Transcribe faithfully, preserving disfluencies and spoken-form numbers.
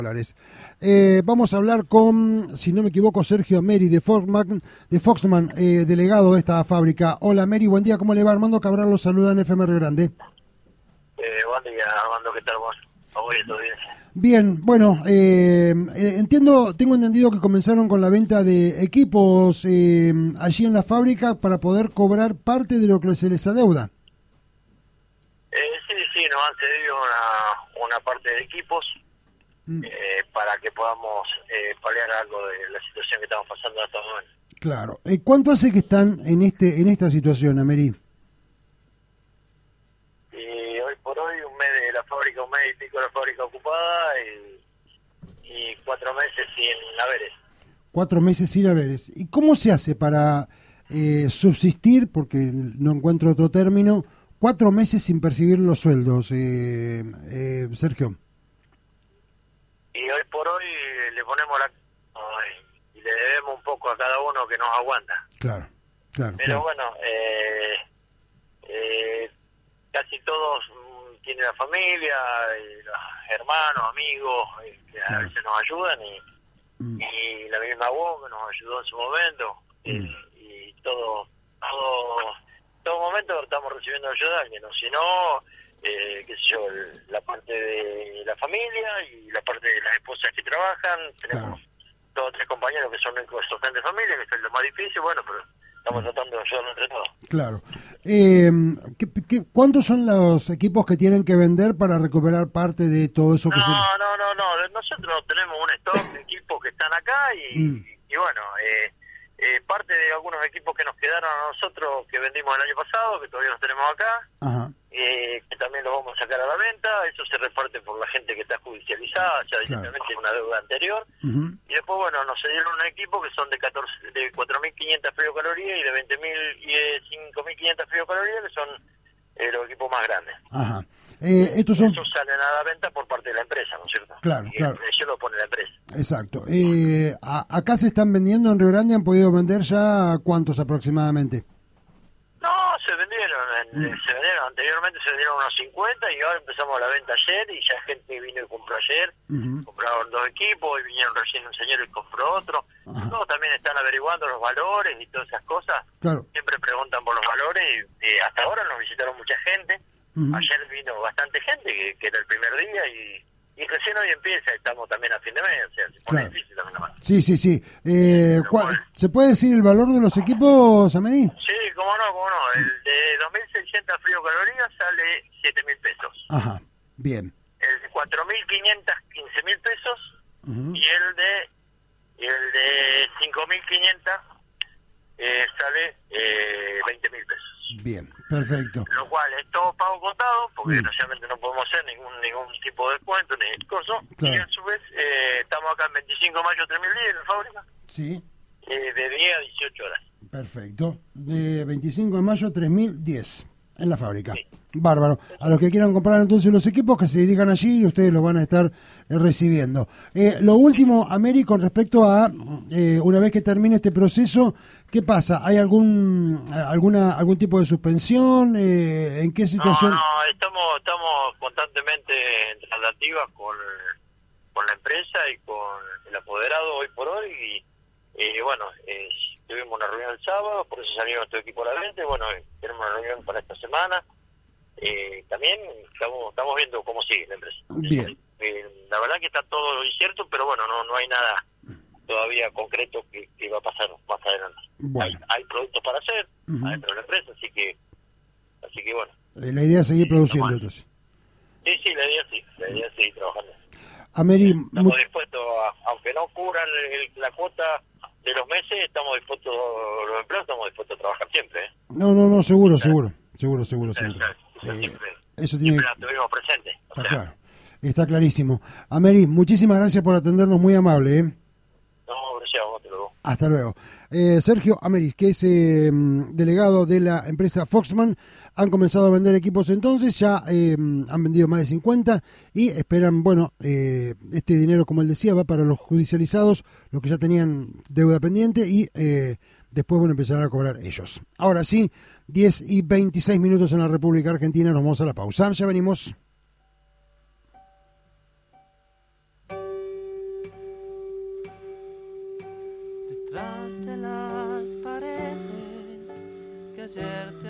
dólares. Eh, vamos a hablar con, si no me equivoco, Sergio Ameri de Foxman, de Foxman eh, delegado de esta fábrica. Hola Ameri, buen día, ¿cómo le va? Armando Cabral lo saluda en F M Río Grande. Eh, buen día, Armando, ¿qué tal vos? ¿Cómo bien, todo bien? Bien, bueno, eh, eh, entiendo, tengo entendido que comenzaron con la venta de equipos eh, allí en la fábrica para poder cobrar parte de lo que se les adeuda. Eh, sí, sí, nos han cedido una, una parte de equipos mm. eh, para que podamos eh, paliar algo de la situación que estamos pasando en estos momentos. Claro. Eh, ¿Cuánto hace que están en este en esta situación, Ameri? Y hoy por hoy, un mes de la fábrica, un mes y pico de la fábrica ocupada y, y cuatro meses sin haberes. Cuatro meses sin haberes. ¿Y cómo se hace para eh, subsistir, porque no encuentro otro término, cuatro meses sin percibir los sueldos, eh, eh, Sergio? Y hoy por hoy le ponemos la... y le debemos un poco a cada uno que nos aguanta. Claro, claro. Pero claro. bueno, eh, eh, casi todos mm, tienen la familia, y los hermanos, amigos, eh, que claro. a veces nos ayudan y, mm. y la misma voz que nos ayudó en su momento mm. eh, y todo, todo, todo momento estamos recibiendo ayuda de alguien, ¿no? Si no, eh, qué sé yo, el, la parte de la familia y la parte de las esposas que trabajan, tenemos claro. dos o tres compañeros que son sostén de familia, que es lo más difícil, bueno, pero estamos tratando de ayudarnos entre todos. Claro. Eh, ¿qué, qué, ¿Cuántos son los equipos que tienen que vender para recuperar parte de todo eso que no, se... No, no, no, nosotros tenemos un stock de equipos que están acá y, mm. y bueno, eh, eh, parte de algunos equipos que nos quedaron a nosotros que vendimos el año pasado, que todavía los tenemos acá, Ajá. Eh, que también los vamos a sacar a la venta, eso se reparte por la gente que está judicializada, ya directamente claro. una deuda anterior, uh-huh. y después, bueno, nos cedieron un equipo que son de catorce, de cuatro mil quinientas frío-calorías y de veinte mil y de cinco mil quinientas frío-calorías, que son eh, los equipos más grandes. Ajá. Eh, estos son... Esos salen a la venta por parte de la empresa, ¿no es cierto? Claro, y claro. el precio lo pone la empresa. Exacto. Eh, a, ¿Acá se están vendiendo en Río Grande? ¿Han podido vender ya cuántos aproximadamente? No, se vendieron, en, mm. se vendieron, anteriormente se vendieron unos cincuenta y ahora empezamos la venta ayer y ya gente vino y compró ayer, uh-huh. compraron dos equipos y vinieron recién un señor y compró otro. Uh-huh. Todos también están averiguando los valores y todas esas cosas, claro. siempre preguntan por los valores y, y hasta ahora nos visitaron mucha gente, uh-huh. ayer vino bastante gente que, que era el primer día y, y recién hoy empieza, estamos también a fin de mes, o sea, se pone claro. difícil también la mano. Sí, sí, sí. Eh, ¿cuál, ¿Se puede decir el valor de los equipos, Ameri? Sí, cómo no, cómo no. El de dos mil seiscientas frío-calorías sale siete mil pesos. Ajá, bien. El de cuatro mil quinientas, quince mil pesos. Uh-huh. Y el de y el de cinco mil quinientas eh, sale eh, veinte mil pesos. Bien, perfecto. Lo cual es todo pago contado, porque mm. desgraciadamente no podemos hacer ningún ningún tipo de descuento ni coso. Claro. Y a su vez, eh, estamos acá en veinticinco de mayo tres mil diez en la fábrica. Sí. Eh, de diez a dieciocho horas. Perfecto. De veinticinco de mayo tres mil diez en la fábrica. Sí. Bárbaro. A los que quieran comprar entonces los equipos, que se dirijan allí y ustedes los van a estar eh, recibiendo. Eh, lo último, Ameri, con respecto a, eh, una vez que termine este proceso, ¿qué pasa? ¿Hay algún alguna algún tipo de suspensión? Eh, ¿En qué situación? No, no, estamos, estamos constantemente en tratativas con, con la empresa y con el apoderado hoy por hoy y, y bueno, eh, tuvimos una reunión el sábado, por eso salió nuestro equipo a la venta y bueno, tenemos una reunión para esta semana. Eh, también estamos, estamos viendo cómo sigue la empresa. Bien. Eh, la verdad que está todo incierto, pero bueno, no no hay nada todavía concreto que, que va a pasar más adelante. Bueno. Hay, hay productos para hacer uh-huh. adentro de la empresa, así que así que bueno. Eh, la idea es seguir produciendo sí, entonces. Sí, sí, la idea sí, la idea es seguir trabajando. Ameri, estamos mu- dispuestos, a, aunque no cubran el, la cuota de los meses, estamos dispuestos, los empleados estamos dispuestos a trabajar siempre. ¿eh? No, no, no, seguro, seguro, seguro, seguro, seguro. O sea, Eh, siempre, eso tiene siempre la tuvimos presente. O Está sea, claro, está clarísimo. Ameri, muchísimas gracias por atendernos, muy amable. ¿eh? No, gracias a vos, te lo digo. Hasta luego. Eh, Sergio Ameri, que es eh, delegado de la empresa Foxman, han comenzado a vender equipos entonces, ya eh, han vendido más de cincuenta y esperan, bueno, eh, este dinero, como él decía, va para los judicializados, los que ya tenían deuda pendiente y eh, después, bueno, empezarán a cobrar ellos. Ahora sí, diez y veintiséis minutos en la República Argentina, nos vamos a la pausa. Ya venimos. Tras de las paredes